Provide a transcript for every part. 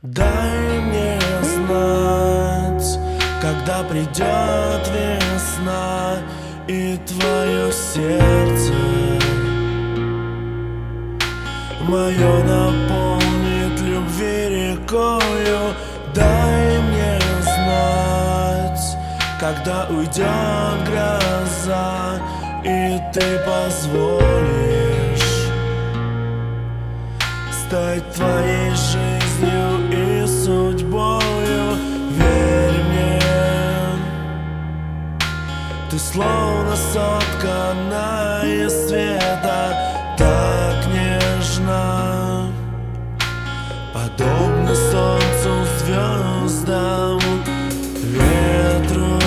Дай мне знать, когда придет весна, и твое сердце мое наполнит любви рекою. Дай мне знать, когда уйдет гроза, и ты позволишь стать твоей жизнью и судьбою. Верь мне, ты словно соткана из света, так нежно, подобно солнцу, звездам, ветру.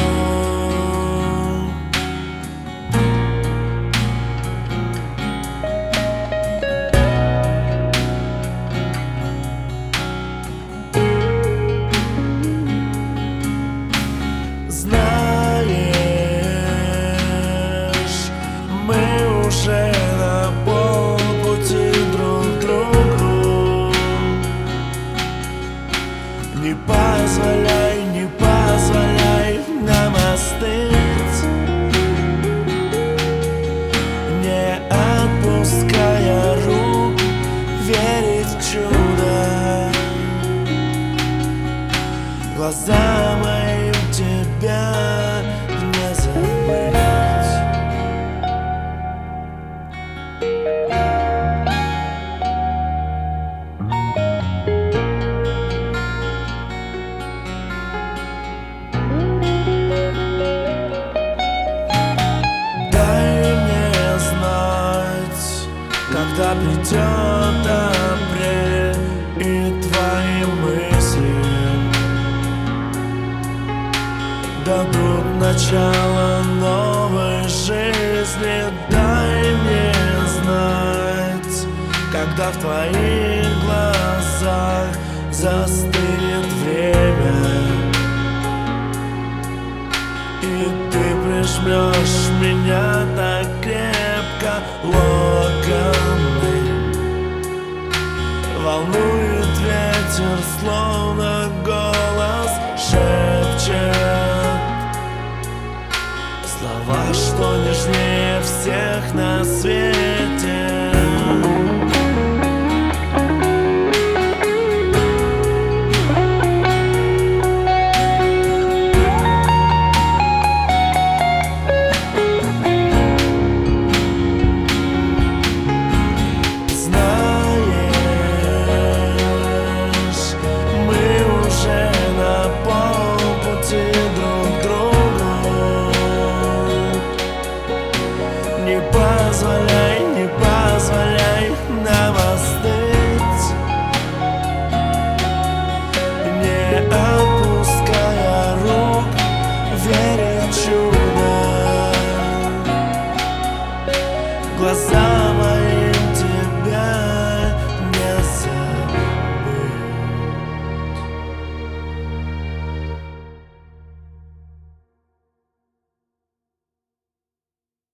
Знаешь, мы уже на полпути друг к другу. Не позволяй, не позволяй нам остыть, не отпуская рук, верить в чудо. Глаза мои тебя не забыть. Дай мне знать, когда придет апрель, и твои мысли дадут начало новой жизни. Дай мне знать, когда в твоих глазах застынет время, и ты прижмешь меня так крепко. Локоны волнует ветер, словно голос шепчет слова, что нежнее всех на свете. Знаешь, мы уже на полпути друг к другу. Не позволяй, не позволяй